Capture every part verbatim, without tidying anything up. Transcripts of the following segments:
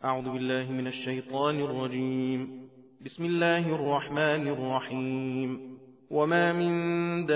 أعوذ بالله من الشيطان الرجيم. بسم الله الرحمن الرحيم. وما من دابة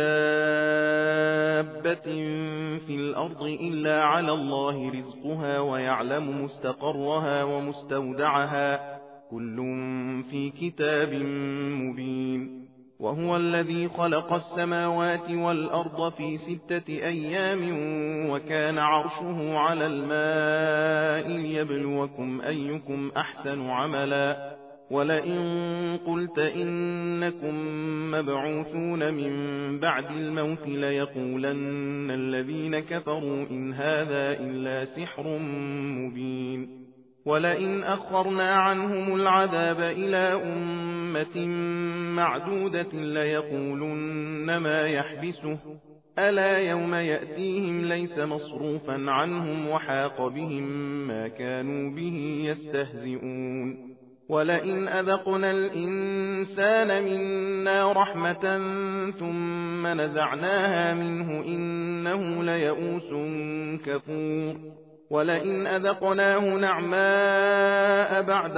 في الأرض إلا على الله رزقها ويعلم مستقرها ومستودعها كل في كتاب مبين. وهو الذي خلق السماوات والأرض في ستة أيام وكان عرشه على الماء ليبلوكم أيكم أحسن عملا ولئن قلت إنكم مبعوثون من بعد الموت ليقولن الذين كفروا إن هذا إلا سحر مبين. ولئن أخرنا عنهم العذاب إلى أمة معدودة ليقولن ما يحبسه ألا يوم يأتيهم ليس مصروفا عنهم وحاق بهم ما كانوا به يستهزئون. ولئن أذقنا الإنسان منا رحمة ثم نزعناها منه إنه ليئوس كفور. ولئن أذقناه نعماء بعد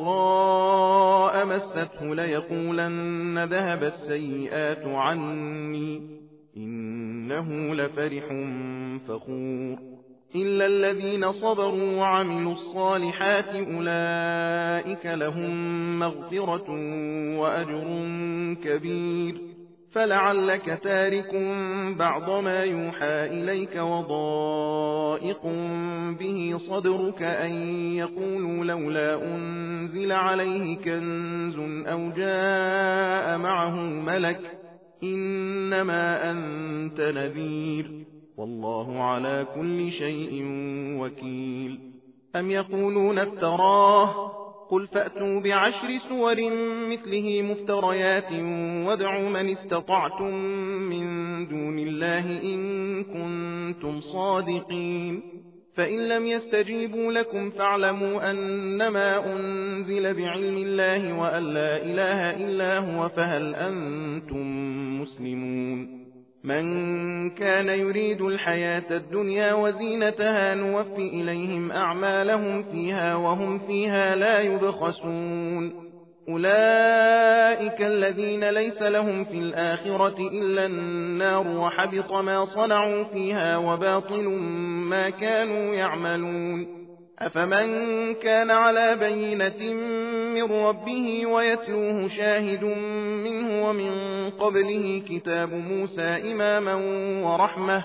ضراء مسته ليقولن ذهب السيئات عني إنه لفرح فخور. إلا الذين صبروا وعملوا الصالحات أولئك لهم مغفرة وأجر كبير. فلعلك تارك بعض ما يوحى إليك وضائق به صدرك أن يقولوا لولا أنزل عليه كنز أو جاء معه ملك إنما أنت نذير والله على كل شيء وكيل. أم يقولون افتراه قل فأتوا بعشر سور مثله مفتريات وادعوا من استطعتم من دون الله إن كنتم صادقين. فإن لم يستجيبوا لكم فاعلموا أنما أنزل بعلم الله وأن لا إله إلا هو فهل أنتم مسلمون. من كان يريد الحياة الدنيا وزينتها نوفي إليهم أعمالهم فيها وهم فيها لا يبخسون. أولئك الذين ليس لهم في الآخرة إلا النار وحبط ما صنعوا فيها وباطل ما كانوا يعملون. أفمن كان على بينة من ربه ويتلوه شاهد منه ومن قبله كتاب موسى إماما ورحمة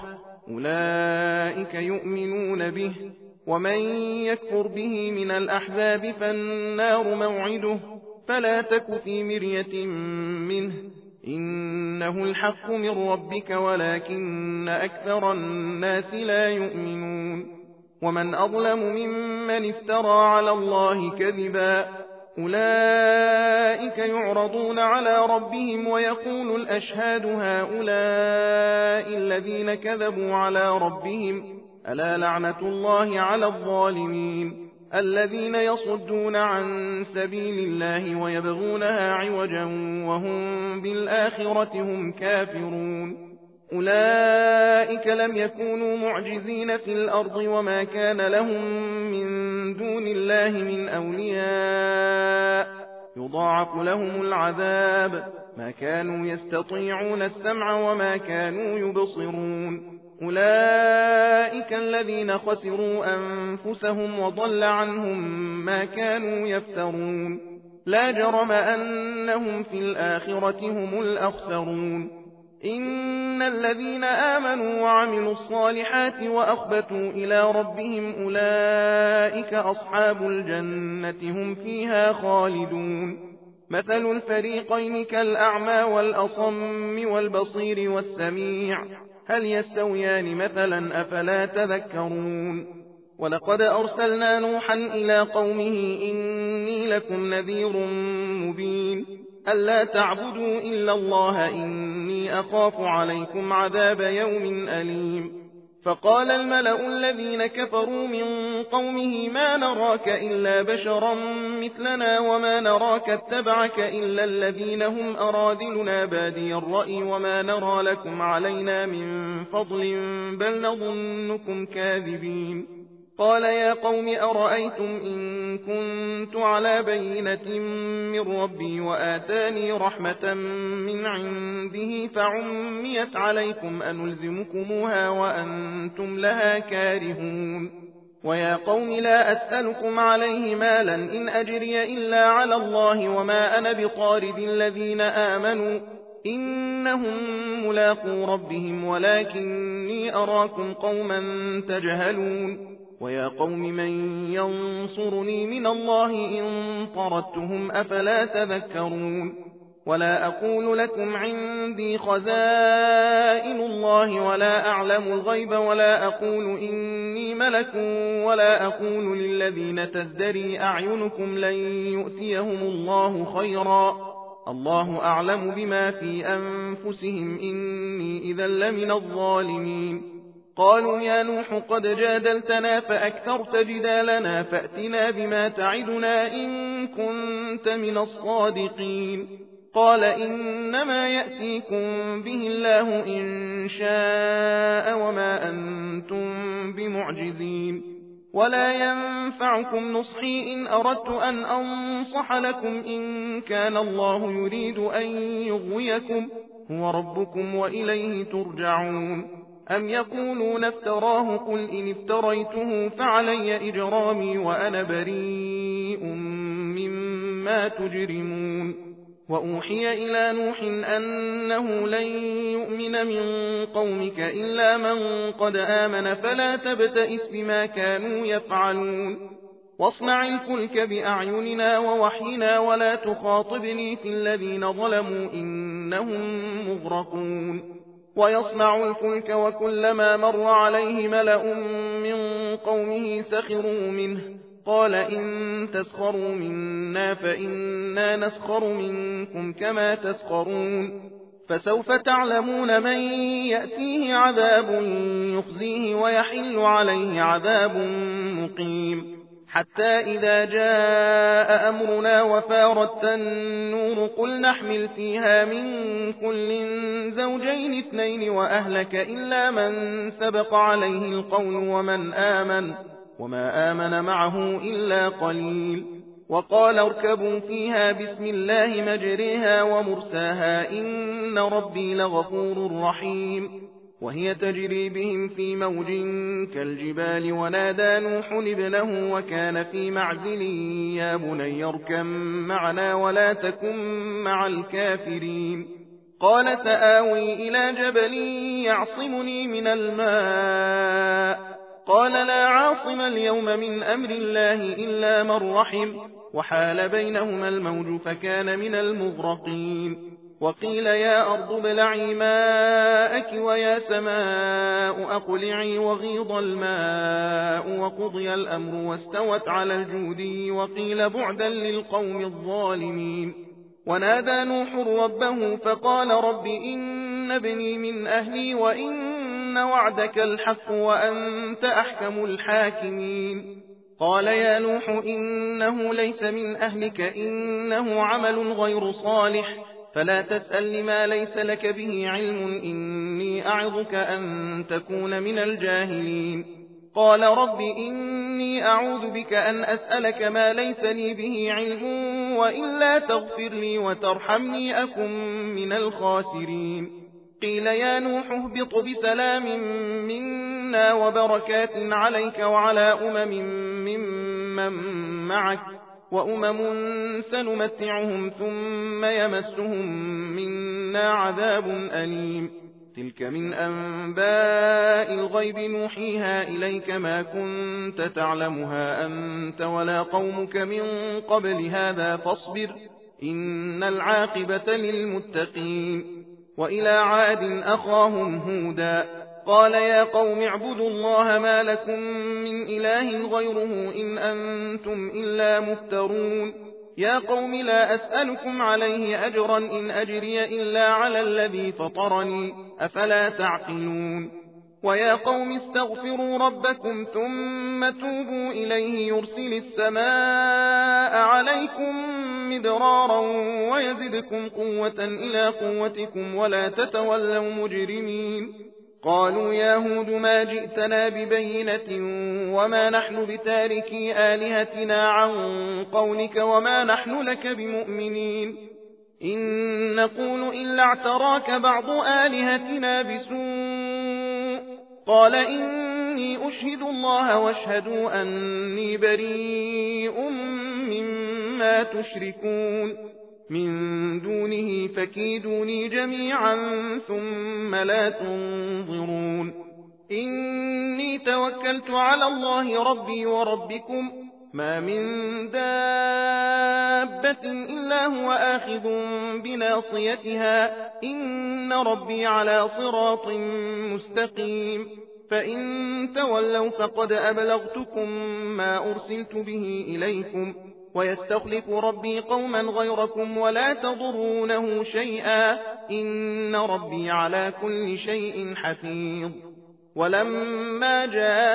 أولئك يؤمنون به. ومن يكفر به من الأحزاب فالنار موعده فلا تك في مرية منه إنه الحق من ربك ولكن أكثر الناس لا يؤمنون. ومن أظلم ممن افترى على الله كذبا أولئك يعرضون على ربهم ويقول الأشهاد هؤلاء الذين كذبوا على ربهم ألا لعنة الله على الظالمين الذين يصدون عن سبيل الله ويبغونها عوجا وهم بالآخرة هم كافرون. أولئك لم يكونوا معجزين في الأرض وما كان لهم من دون الله من أولياء يضاعف لهم العذاب ما كانوا يستطيعون السمع وما كانوا يبصرون. أولئك الذين خسروا أنفسهم وضل عنهم ما كانوا يفترون. لا جرم أنهم في الآخرة هم الأخسرون. إن الذين آمنوا وعملوا الصالحات وأخبتوا إلى ربهم أولئك أصحاب الجنة هم فيها خالدون. مثل الفريقين كالأعمى والأصم والبصير والسميع هل يستويان مثلا أفلا تذكرون. ولقد أرسلنا نوحا إلى قومه إني لكم نذير مبين ألا تعبدوا إلا الله إني أخاف عليكم عذاب يوم أليم. فقال الملأ الذين كفروا من قومه ما نراك إلا بشرا مثلنا وما نراك اتبعك إلا الذين هم أراذلنا بادي الرأي وما نرى لكم علينا من فضل بل نظنكم كاذبين. قال يا قوم أرأيتم إن كنت على بينة من ربي وآتاني رحمة من عنده فعميت عليكم أنلزمكموها وأنتم لها كارهون ويا قوم لا أسألكم عليه مالا إن أجري إلا على الله وما أنا بطارد الذين آمنوا إنهم ملاقو ربهم ولكني أراكم قوما تجهلون ويا قوم من ينصرني من الله إن طردتهم أفلا تذكرون ولا أقول لكم عندي خزائن الله ولا أعلم الغيب ولا أقول إني ملك ولا أقول للذين تزدري أعينكم لن يؤتيهم الله خيرا الله أعلم بما في أنفسهم إني إذا لمن الظالمين قالوا يا نوح قد جادلتنا فأكثرت جدالنا فأتنا بما تعدنا إن كنت من الصادقين قال إنما يأتيكم به الله إن شاء وما أنتم بمعجزين ولا ينفعكم نصحي إن أردت أن أنصح لكم إن كان الله يريد أن يغويكم هو ربكم وإليه ترجعون أم يقولون افتراه قل إن افتريته فعلي إجرامي وأنا بريء مما تجرمون وأوحي إلى نوح أنه لن يؤمن من قومك إلا من قد آمن فلا تبتئس بما كانوا يفعلون واصنع الفلك بأعيننا ووحينا ولا تخاطبني في الذين ظلموا إنهم مغرقون ويصنع الفلك وكلما مر عليه ملأ من قومه سخروا منه قال إن تسخروا منا فإنا نسخر منكم كما تسخرون فسوف تعلمون من يأتيه عذاب يخزيه ويحل عليه عذاب مقيم حتى إذا جاء أمرنا وفارت النور قل نحمل فيها من كل زوجين اثنين وأهلك إلا من سبق عليه القول ومن آمن وما آمن معه إلا قليل وقال اركبوا فيها بسم الله مجريها ومرساها إن ربي لغفور رحيم وهي تجري بهم في موج كالجبال ونادى نوح ابنه وكان في معزل يا بني اركب معنا ولا تكن مع الكافرين قال سآوي إلى جبل يعصمني من الماء قال لا عاصم اليوم من أمر الله إلا من رحم وحال بينهما الموج فكان من المغرقين وقيل يا أرض ابلعي ماءك ويا سماء أقلعي وغيض الماء وقضي الأمر واستوت على الجودي وقيل بعدا للقوم الظالمين ونادى نوح ربه فقال رب إن ابني من أهلي وإن وعدك الحق وأنت أحكم الحاكمين قال يا نوح إنه ليس من أهلك إنه عمل غير صالح فلا تسأل لما ليس لك به علم إني أعظك أن تكون من الجاهلين قال رب إني أعوذ بك أن أسألك ما ليس لي به علم وإلا تغفر لي وترحمني أكن من الخاسرين قيل يا نوح اهبط بسلام منا وبركات عليك وعلى أمم ممن معك وأمم سنمتعهم ثم يمسهم منا عذاب أليم تلك من أنباء الغيب نوحيها إليك ما كنت تعلمها أنت ولا قومك من قبل هذا فاصبر إن العاقبة للمتقين وإلى عاد أخاهم هودا قال يا قوم اعبدوا الله ما لكم من إله غيره إن أنتم إلا مفترون يا قوم لا أسألكم عليه أجرا إن أجري إلا على الذي فطرني أفلا تعقلون ويا قوم استغفروا ربكم ثم توبوا إليه يرسل السماء عليكم مدرارا ويزدكم قوة إلى قوتكم ولا تتولوا مجرمين قالوا يا هود ما جئتنا ببينة وما نحن بتاركي آلهتنا عن قولك وما نحن لك بمؤمنين إن نقول إلا اعتراك بعض آلهتنا بسوء قال إني أشهد الله واشهدوا أني بريء مما تشركون من دونه فكيدوني جميعا ثم لا تنظرون إني توكلت على الله ربي وربكم ما من دابة إلا هو آخذ بناصيتها إن ربي على صراط مستقيم فإن تولوا فقد أبلغتكم ما أرسلت به إليكم ويستخلف ربي قوما غيركم ولا تضرونه شيئا إن ربي على كل شيء حفيظ ولما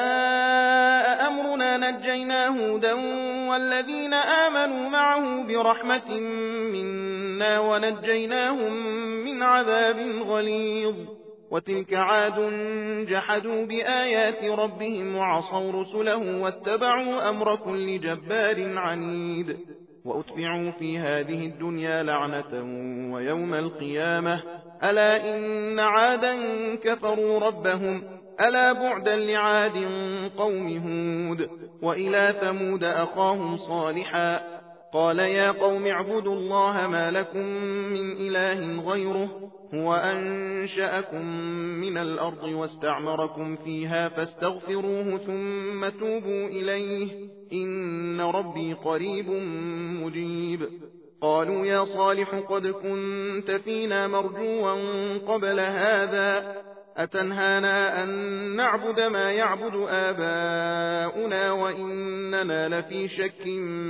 جاء أمرنا نجينا هودا والذين آمنوا معه برحمة منا ونجيناهم من عذاب غليظ وتلك عاد جحدوا بآيات ربهم وعصوا رسله واتبعوا أمر كل جبار عنيد وأتبعوا في هذه الدنيا لعنة ويوم القيامة ألا إن عادا كفروا ربهم ألا بعدا لعاد قوم هود وإلى ثمود أخاهم صالحا قال يا قوم اعبدوا الله ما لكم من إله غيره هو أنشأكم من الأرض واستعمركم فيها فاستغفروه ثم توبوا إليه إن ربي قريب مجيب قالوا يا صالح قد كنت فينا مرجوا قبل هذا أتنهانا أن نعبد ما يعبد آباؤنا وإننا لفي شك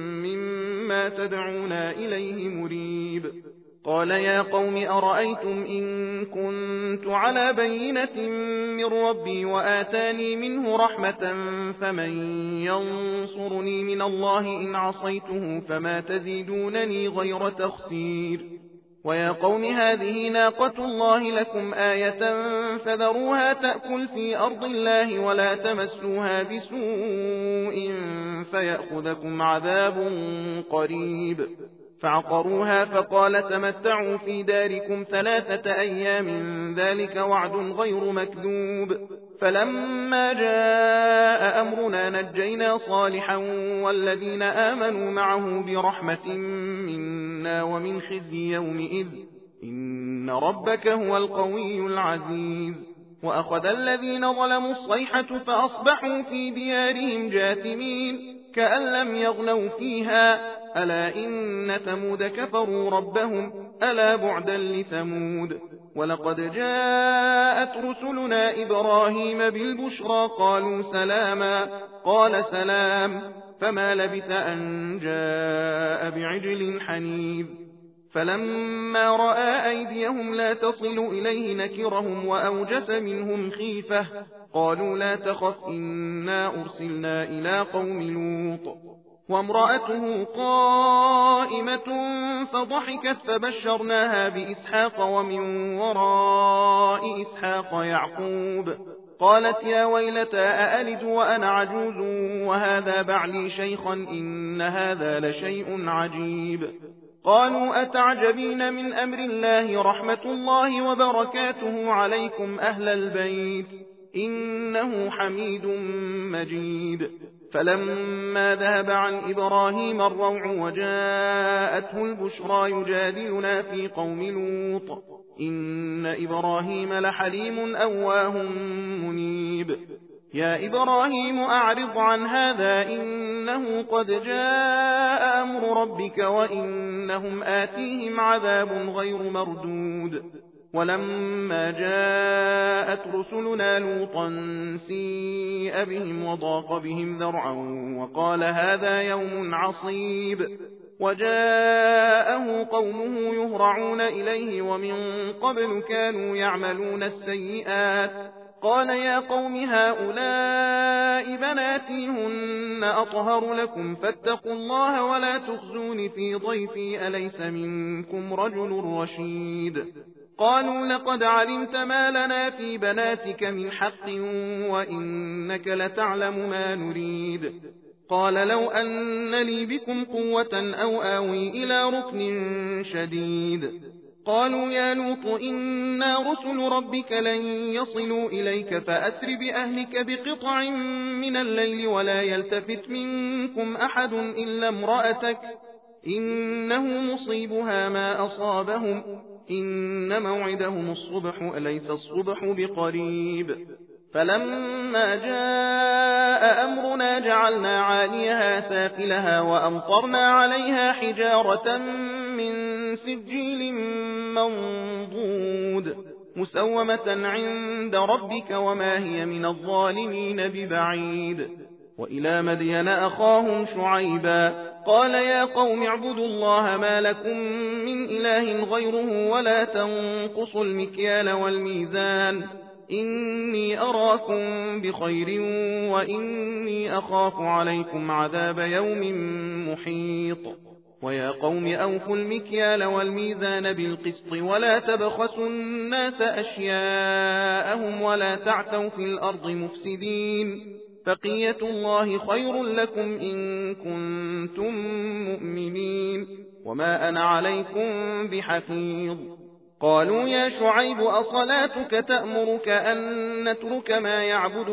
مما تدعونا إليه مريب قال يا قوم أرأيتم إن كنت على بينة من ربي وآتاني منه رحمة فمن ينصرني من الله إن عصيته فما تزيدونني غير تخسير ويا قوم هذه ناقة الله لكم آية فذروها تأكل في أرض الله ولا تمسوها بسوء فيأخذكم عذاب قريب فعقروها فقال تمتعوا في داركم ثلاثة أيام ذلك وعد غير مكذوب فلما جاء أمرنا نجينا صالحا والذين آمنوا معه برحمة منا ومن خزي يومئذ إن ربك هو القوي العزيز وأخذ الذين ظلموا الصيحة فأصبحوا في ديارهم جاثمين كأن لم يغنوا فيها ألا إن ثمود كفروا ربهم ألا بعدا لثمود ولقد جاءت رسلنا إبراهيم بالبشرى قالوا سلاما قال سلام فما لبث أن جاء بعجل حنيذ فلما رأى أيديهم لا تصل إليه نكرهم وأوجس منهم خيفة قالوا لا تخف إنا أرسلنا إلى قوم لوط وامرأته قائمة فضحكت فبشرناها بإسحاق ومن وراء إسحاق يعقوب قالت يا ويلتى أألد وأنا عجوز وهذا بعلي شيخا إن هذا لشيء عجيب قالوا أتعجبين من أمر الله رحمة الله وبركاته عليكم أهل البيت إنه حميد مجيد فلما ذهب عن إبراهيم الروع وجاءته البشرى يجادلنا في قوم لوط إن إبراهيم لحليم أواه منيب يا إبراهيم أعرض عن هذا إنه قد جاء أمر ربك وإنهم آتيهم عذاب غير مردود ولما جاءت رسلنا لوطا سيء بهم وضاق بهم ذرعا وقال هذا يوم عصيب وجاءه قومه يهرعون إليه ومن قبل كانوا يعملون السيئات قال يا قوم هؤلاء بناتي هن أطهر لكم فاتقوا الله ولا تخزون في ضيفي أليس منكم رجل رشيد قالوا لقد علمت ما لنا في بناتك من حق وإنك لتعلم ما نريد. قال لو أن لي بكم قوة أو آوي إلى ركن شديد. قالوا يا لوط إنا رسل ربك لن يصلوا إليك فأسر بأهلك بقطع من الليل ولا يلتفت منكم أحد إلا امرأتك إنه مصيبها ما أصابهم إن موعدهم الصبح أليس الصبح بقريب. فلما جاء أمرنا جعلنا عاليها سافلها وأمطرنا عليها حجارة من سجيل منضود مسومة عند ربك وما هي من الظالمين ببعيد. وإلى مدين أخاهم شعيبا قال يا قوم اعبدوا الله ما لكم من إله غيره ولا تنقصوا المكيال والميزان إني أراكم بخير وإني أخاف عليكم عذاب يوم محيط. ويا قوم أوفوا المكيال والميزان بالقسط ولا تبخسوا الناس أشياءهم ولا تعثوا في الأرض مفسدين بقية الله خير لكم إن كنتم مؤمنين وما أنا عليكم بحفيظ. قالوا يا شعيب أصلاتك تأمرك أن نترك ما يعبد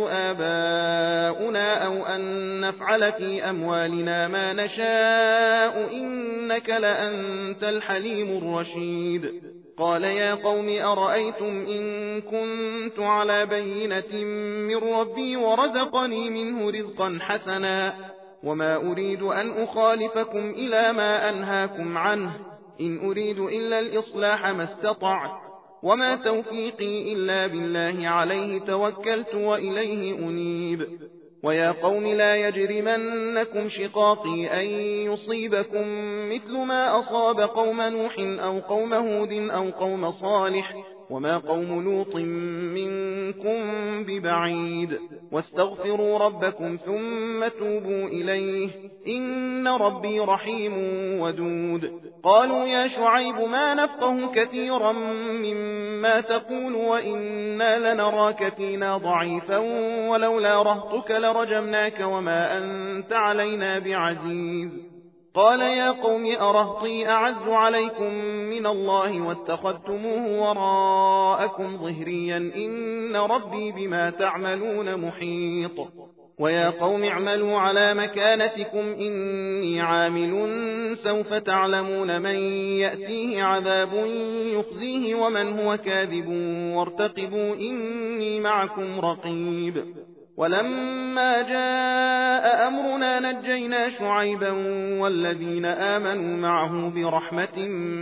آباؤنا أو أن نفعل في أموالنا ما نشاء إنك لأنت الحليم الرشيد. قال يا قوم أرأيتم إن كنت على بينة من ربي ورزقني منه رزقا حسنا وما أريد أن أخالفكم إلى ما أنهاكم عنه إن أريد إلا الإصلاح ما استطعت وما توفيقي إلا بالله عليه توكلت وإليه أنيب. ويا قوم لا يجرمنكم شقاقي أن يصيبكم مثل ما أصاب قوم نوح أو قوم هود أو قوم صالح وما قوم لوط منكم ببعيد. واستغفروا ربكم ثم توبوا إليه إن ربي رحيم ودود. قالوا يا شعيب ما نفقه كثيرا مما تقول وإنا لنراك فينا ضعيفا ولولا رهطك لرجمناك وما أنت علينا بعزيز. قال يا قوم أرهطي أعز عليكم من الله واتخذتموه وراءكم ظهريا إن ربي بما تعملون محيط. ويا قوم اعملوا على مكانتكم إني عامل سوف تعلمون من يأتيه عذاب يخزيه ومن هو كاذب وارتقبوا إني معكم رقيب. ولما جاء أمرنا نجينا شعيبا والذين آمنوا معه برحمة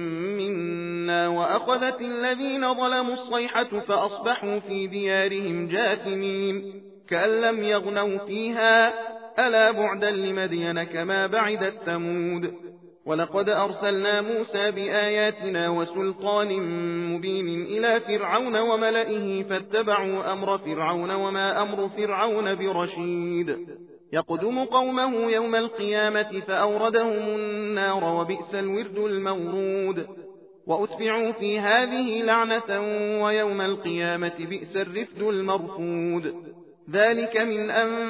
منا وأخذت الذين ظلموا الصيحة فأصبحوا في ديارهم جاثمين كأن لم يغنوا فيها ألا بعدا لمدين كما بعدت ثمود. ولقد أرسلنا موسى بآياتنا وسلطان مبين إلى فرعون وملئه فاتبعوا أمر فرعون وما أمر فرعون برشيد. يقدم قومه يوم القيامة فأوردهم النار وبئس الورد المورود. وأتبعوا في هذه لعنة ويوم القيامة بئس الرفد المرفود. ذلك من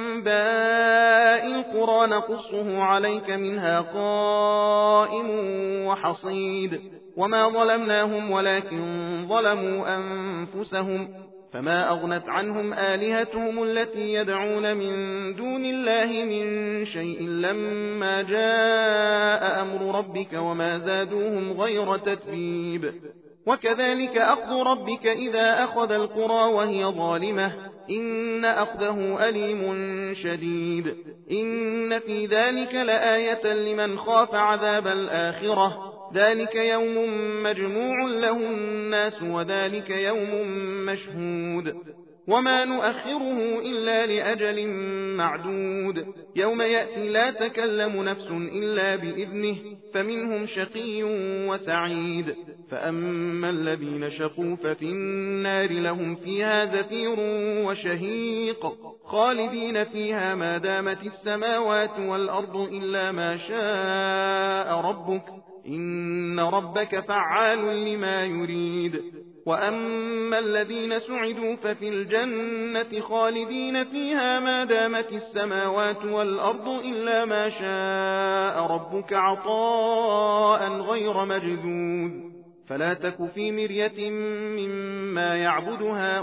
أنباء القرى نقصه عليك منها قائم وحصيد. وما ظلمناهم ولكن ظلموا أنفسهم فما أغنت عنهم آلهتهم التي يدعون من دون الله من شيء لما جاء أمر ربك وما زادوهم غير تتبيب. وكذلك أخذ ربك إذا أخذ القرى وهي ظالمة إن أخذه أليم شديد. إن في ذلك لآية لمن خاف عذاب الآخرة ذلك يوم مجموع له الناس وذلك يوم مشهود. وما نؤخره إلا لأجل معدود يوم يأتي لا تكلم نفس إلا بإذنه فمنهم شقي وسعيد. فأما الذين شقوا ففي النار لهم فيها زفير وشهيق خالدين فيها ما دامت السماوات والأرض إلا ما شاء ربك إن ربك فعال لما يريد. وأما الذين سعدوا ففي الجنة خالدين فيها ما دامت السماوات والأرض إلا ما شاء ربك عطاء غير مجذوذ فلا تك في مرية مما يعبد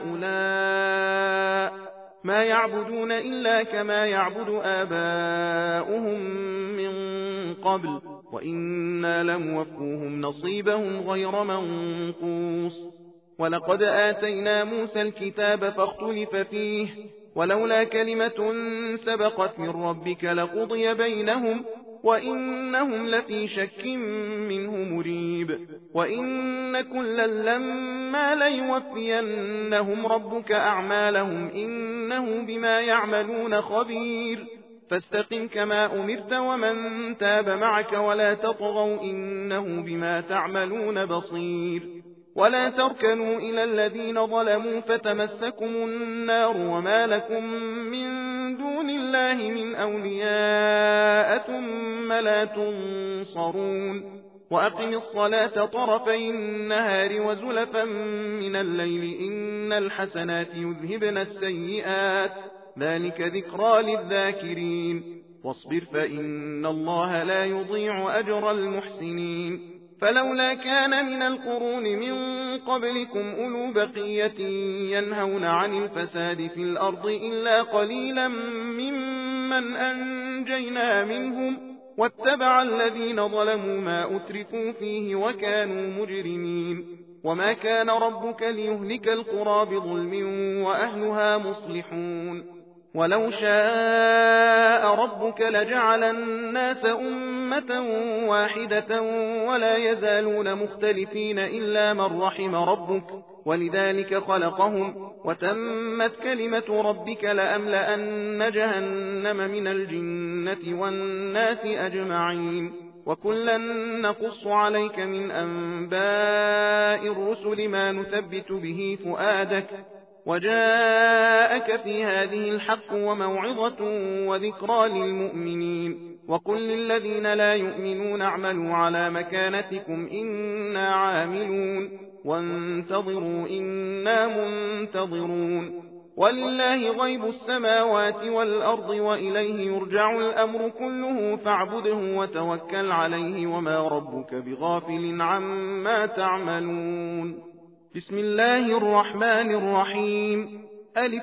هؤلاء ما يعبدون إلا كما يعبد آباؤهم من قبل وإنا لموفوهم نصيبهم غير منقوص ولقد آتينا موسى الكتاب فاختلف فيه ولولا كلمة سبقت من ربك لقضي بينهم وإنهم لفي شك منه مريب وإن كلا لما ليوفينهم ربك أعمالهم إنه بما يعملون خبير فاستقم كما أمرت ومن تاب معك ولا تطغوا إنه بما تعملون بصير ولا تركنوا إلى الذين ظلموا فتمسكم النار وما لكم من دون الله من أولياء ثم لا تنصرون وأقم الصلاة طرفي النهار وزلفا من الليل إن الحسنات يذهبن السيئات ذلك ذكرى للذاكرين واصبر فإن الله لا يضيع أجر المحسنين فلولا كان من القرون من قبلكم أولو بقية ينهون عن الفساد في الأرض إلا قليلا ممن أنجينا منهم واتبع الذين ظلموا ما أترفوا فيه وكانوا مجرمين وما كان ربك ليهلك القرى بظلم وأهلها مصلحون ولو شاء ربك لجعل الناس أمة واحدة ولا يزالون مختلفين إلا من رحم ربك ولذلك خلقهم وتمت كلمة ربك لأملأن جهنم من الجنة والناس أجمعين وكلا نقص عليك من أنباء الرسل ما نثبت به فؤادك وجاءك في هذه الحق وموعظة وذكرى للمؤمنين وقل للذين لا يؤمنون اعملوا على مكانتكم إنا عاملون وانتظروا إنا منتظرون ولله غيب السماوات والأرض وإليه يرجع الأمر كله فاعبده وتوكل عليه وما ربك بغافل عما تعملون بسم الله الرحمن الرحيم ألف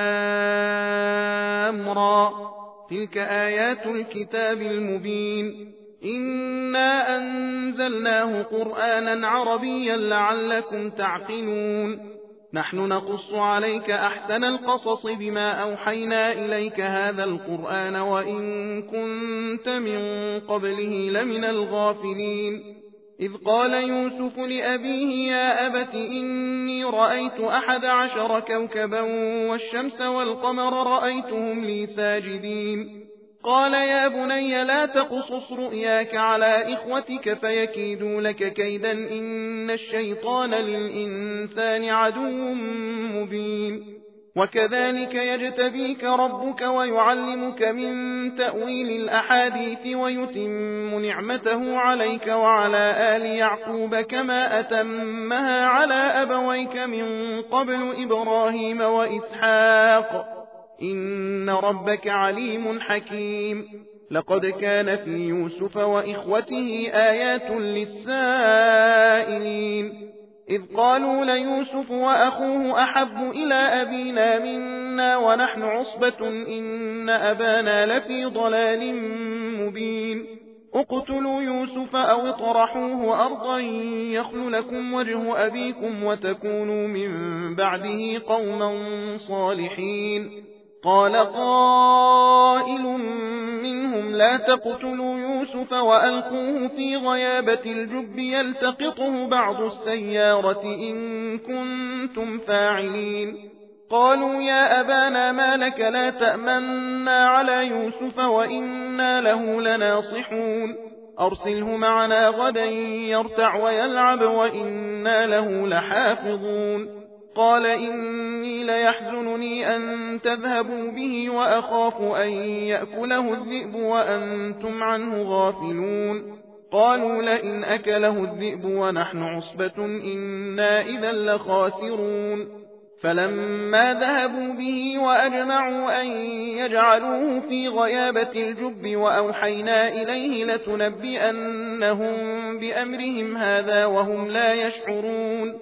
لام را تلك آيات الكتاب المبين إنا أنزلناه قرآنا عربيا لعلكم تعقلون نحن نقص عليك أحسن القصص بما أوحينا إليك هذا القرآن وإن كنت من قبله لمن الغافلين إذ قال يوسف لأبيه يا أبت إني رأيت أحد عشر كوكبا والشمس والقمر رأيتهم لي ساجدين قال يا بني لا تقصص رؤياك على إخوتك فيكيدوا لك كيدا إن الشيطان للإنسان عدو مبين وكذلك يجتبيك ربك ويعلمك من تأويل الأحاديث ويتم نعمته عليك وعلى آل يعقوب كما أتمها على أبويك من قبل إبراهيم وإسحاق إن ربك عليم حكيم لقد كان في يوسف وإخوته آيات للسائلين إذ قالوا ليوسف وأخوه أحب إلى أبينا منا ونحن عصبة إن أبانا لفي ضلال مبين اقتلوا يوسف أو اطرحوه أرضا يخل لكم وجه أبيكم وتكونوا من بعده قوما صالحين قال قائل منهم لا تقتلوا يوسف وألقوه في غيابة الجب يلتقطه بعض السيارة إن كنتم فاعلين قالوا يا أبانا ما لك لا تأمنا على يوسف وإنا له لناصحون أرسله معنا غدا يرتع ويلعب وإنا له لحافظون قال إني ليحزنني أن تذهبوا به وأخاف أن يأكله الذئب وأنتم عنه غافلون قالوا لئن أكله الذئب ونحن عصبة إنا إذا لخاسرون فلما ذهبوا به وأجمعوا أن يجعلوه في غيابة الجب وأوحينا إليه لتنبئنهم بأمرهم هذا وهم لا يشعرون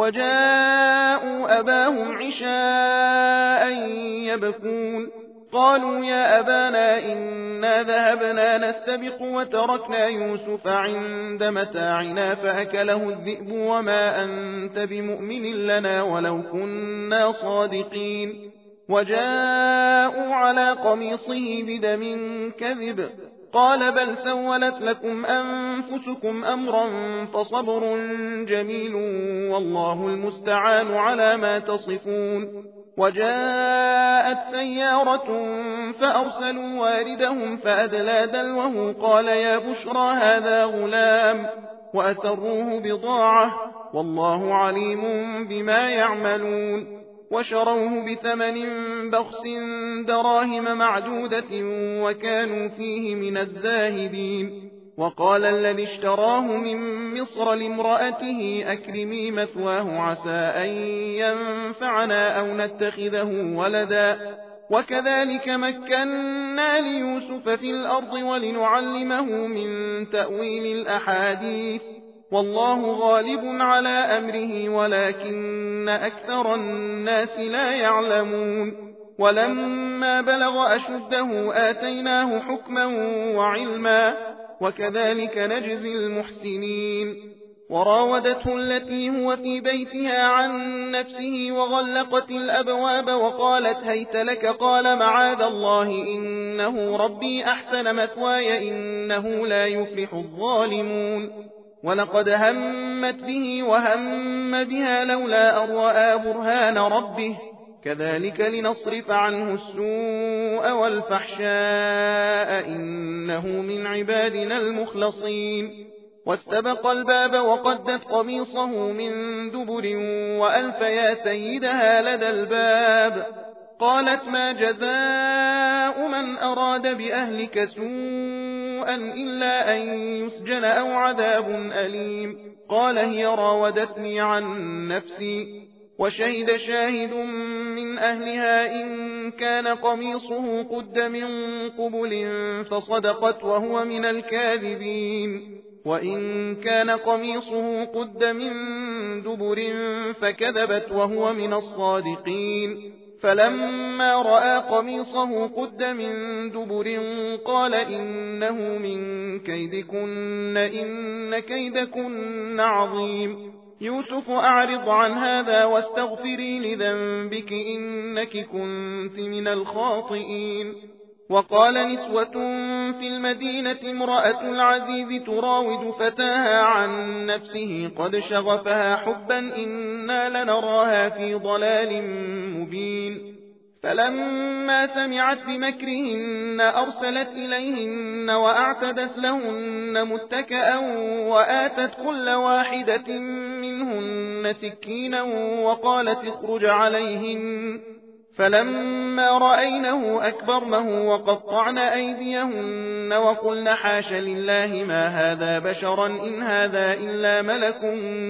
وجاءوا أباهم عشاء يبكون قالوا يا أبانا إنا ذهبنا نستبق وتركنا يوسف عند متاعنا فأكله الذئب وما أنت بمؤمن لنا ولو كنا صادقين وجاءوا على قميصه بدم كذب قال بل سولت لكم أنفسكم أمرا فصبر جميل والله المستعان على ما تصفون وجاءت سيارة فأرسلوا واردهم فأدلى دلوه قال يا بشرى هذا غلام وأسروه بضاعة والله عليم بما يعملون وشروه بثمن بخس دراهم معدودة وكانوا فيه من الزاهدين وقال الذي اشتراه من مصر لامرأته أكرمي مثواه عسى أن ينفعنا أو نتخذه ولدا وكذلك مكنا ليوسف في الأرض ولنعلمه من تأويل الأحاديث والله غالب على أمره ولكن أكثر الناس لا يعلمون ولما بلغ أشده آتيناه حكما وعلما وكذلك نجزي المحسنين وراودته التي هو في بيتها عن نفسه وغلقت الأبواب وقالت هيت لك قال معاذ الله إنه ربي أحسن مثواي إنه لا يفلح الظالمون ولقد همت به وهم بها لولا أن رأى برهان ربه كذلك لنصرف عنه السوء والفحشاء إنه من عبادنا المخلصين واستبق الباب وقدت قميصه من دبر وألف يا سيدها لدى الباب قالت ما جزاء من أراد بأهلك سوءا إلا أن يسجن أو عذاب أليم قال هي راودتني عن نفسي وشهد شاهد من أهلها إن كان قميصه قد من قبل فصدقت وهو من الكاذبين وإن كان قميصه قد من دبر فكذبت وهو من الصادقين فلما رأى قميصه قد من دبر قال إنه من كيدكن إن كيدكن عظيم يوسف أعرض عن هذا واستغفري لذنبك إنك كنت من الخاطئين وقال نسوة في المدينة امرأة العزيز تراود فتاها عن نفسه قد شغفها حبا إنا لنراها في ضلال مبين فلما سمعت بمكرهن أرسلت إليهن وأعتدت لهن متكئا وآتت كل واحدة منهن سكينا وقالت اخرج عليهن فلما رأينه أكبرنه وقطعن أيديهن وقلن حاش لله ما هذا بشرا إن هذا إلا ملك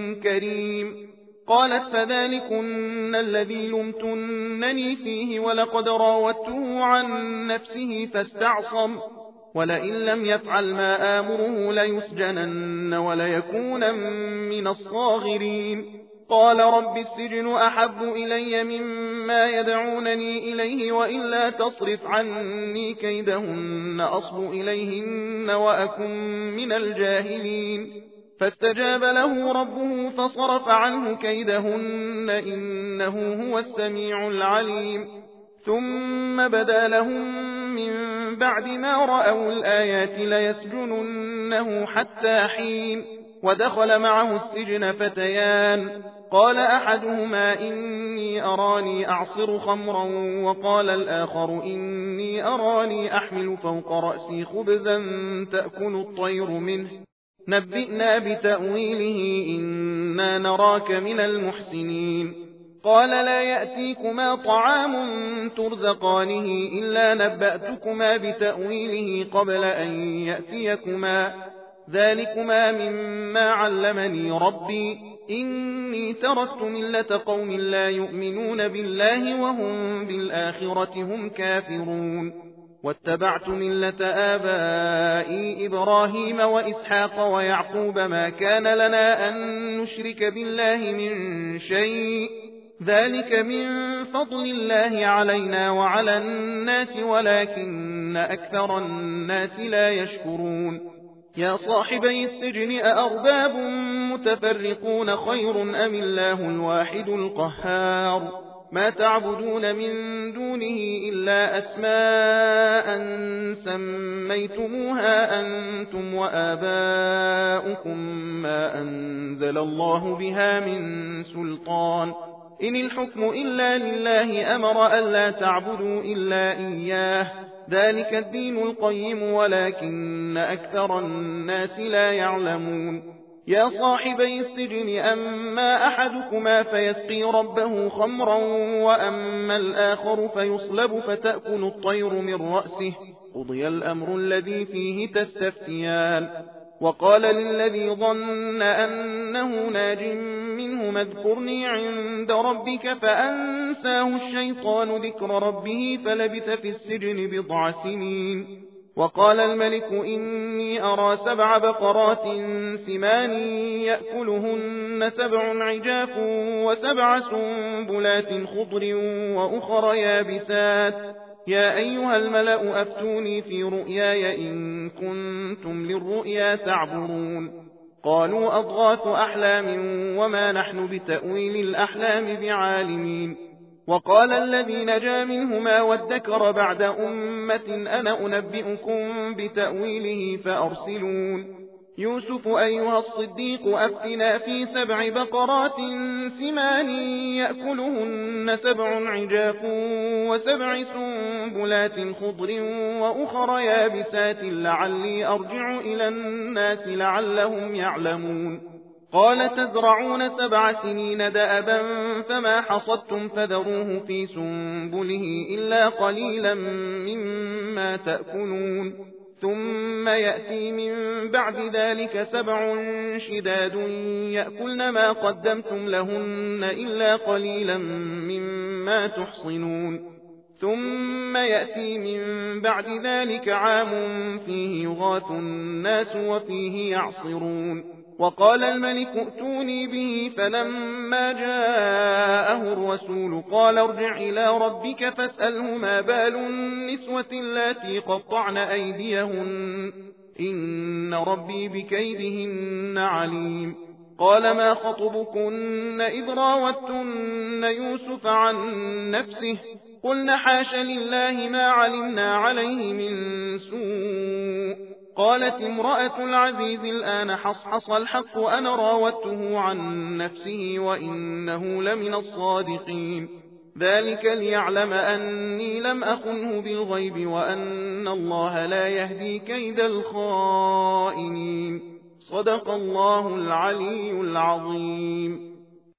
كريم قالت فذلكن الذي لمتنني فيه ولقد راودته عن نفسه فاستعصم ولئن لم يفعل ما آمره ليسجنن وليكون من الصاغرين قال رب السجن أحب إلي مما يدعونني إليه وإلا تصرف عني كيدهن أصب إليهن وأكن من الجاهلين فاستجاب له ربه فصرف عنه كيدهن إنه هو السميع العليم ثم بدا لهم من بعد ما رأوا الآيات ليسجننه حتى حين ودخل معه السجن فتيان قال أحدهما إني أراني أعصر خمرا وقال الآخر إني أراني أحمل فوق رأسي خبزا تأكل الطير منه نبئنا بتأويله إنا نراك من المحسنين قال لا يأتيكما طعام ترزقانه إلا نبأتكما بتأويله قبل أن يأتيكما ذلكما مما علمني ربي إني تركت ملة قوم لا يؤمنون بالله وهم بالآخرة هم كافرون واتبعت ملة آبائي إبراهيم وإسحاق ويعقوب ما كان لنا أن نشرك بالله من شيء ذلك من فضل الله علينا وعلى الناس ولكن أكثر الناس لا يشكرون يا صاحبي السجن أأرباب متفرقون خير أم الله الواحد القهار ما تعبدون من دونه إلا أسماء سميتموها أنتم وآباؤكم ما أنزل الله بها من سلطان إن الحكم إلا لله أمر ألا تعبدوا إلا إياه ذلك الدين القيم ولكن أكثر الناس لا يعلمون يا صاحبي السجن أما أحدكما فيسقي ربه خمرا وأما الآخر فيصلب فتأكل الطير من رأسه قضي الأمر الذي فيه تستفتيان وقال للذي ظن أنه ناج منه اذكرني عند ربك فأنساه الشيطان ذكر ربه فلبث في السجن بضع سنين وقال الملك إني أرى سبع بقرات سمان يأكلهن سبع عجاف وسبع سنبلات خضر وأخر يابسات يا أيها الملأ أفتوني في رؤياي إن كنتم للرؤيا تعبرون قالوا أضغاث أحلام وما نحن بتأويل الأحلام بعالمين وقال الذي نجا منهما وادكر بعد أمة أنا أنبئكم بتأويله فأرسلون يوسف أيها الصديق أفتنا في سبع بقرات سمان يأكلهن سبع عجاف وسبع سنبلات خضر وأخر يابسات لعلي أرجع إلى الناس لعلهم يعلمون قال تزرعون سبع سنين دأبا فما حصدتم فذروه في سنبله إلا قليلا مما تأكلون ثم يأتي من بعد ذلك سبع شداد يأكلن ما قدمتم لهن إلا قليلا مما تحصنون ثم يأتي من بعد ذلك عام فيه يغاث الناس وفيه يعصرون وقال الملك ائتوني به فلما جاءه الرسول قال ارجع إلى ربك فاسأله ما بال النسوة اللاتي قطعن أيديهن إن ربي بكيدهن عليم قال ما خطبكن إذ راوتن يوسف عن نفسه قلن حاش لله ما علمنا عليه من سوء قالت امرأة العزيز الآن حصحص الحق أنا راودته عن نفسه وإنه لمن الصادقين ذلك ليعلم أني لم أخنه بالغيب وأن الله لا يهدي كيد الخائنين صدق الله العلي العظيم.